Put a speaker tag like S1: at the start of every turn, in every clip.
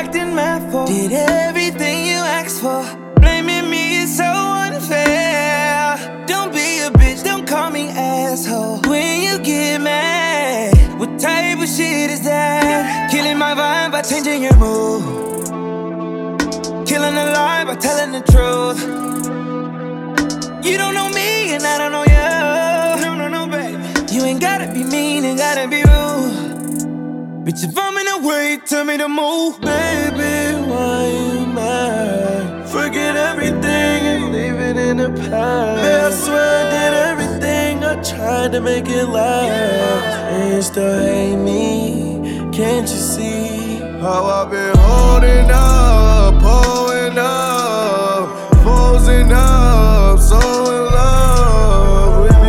S1: acting mad for? Did everything you asked for. Blaming me is so unfair. Don't be a bitch, don't call me asshole. When you get mad, what type of shit is that? Killing my vibe by changing your mood. Killing a lie by telling the truth. You don't know me and I don't know you. No, baby. You ain't gotta be mean, ain't gotta be rude. Bitch, if I'm in the way, tell me to move.
S2: Baby, why you mad? Forget everything and leave it in the past. Man, I swear I did everything, I tried to make it last. And you still hate me, can't you see? How I've been holding up, pulling up, posing up, so in love with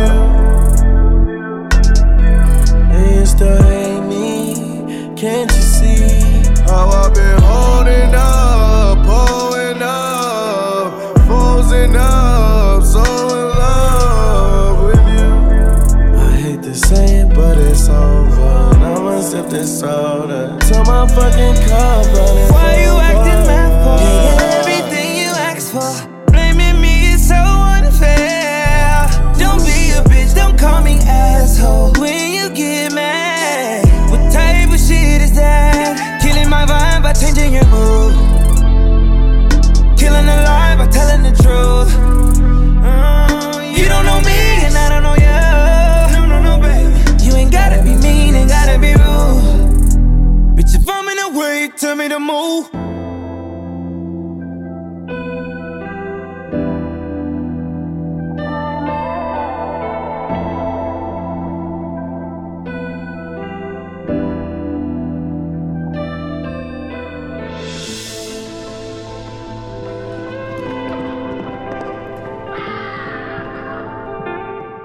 S2: you. And you still hate me, can't you see? How I've been holding up, pulling up, posing up, so in love with you. I hate to say it, but it's over. And I'ma sip this soda till my fucking cup running.
S1: Why you acting mad for? Did everything you asked for. Blaming me is so unfair. Don't be a bitch, don't call me asshole. When you get mad, what type of shit is that? Killing my vibe by changing your mood. Killing a lie by telling the truth. You don't know me and I don't know you. No, baby. You ain't gotta be mean, ain't gotta be rude. Bitch, if I'm in the way, tell me to move.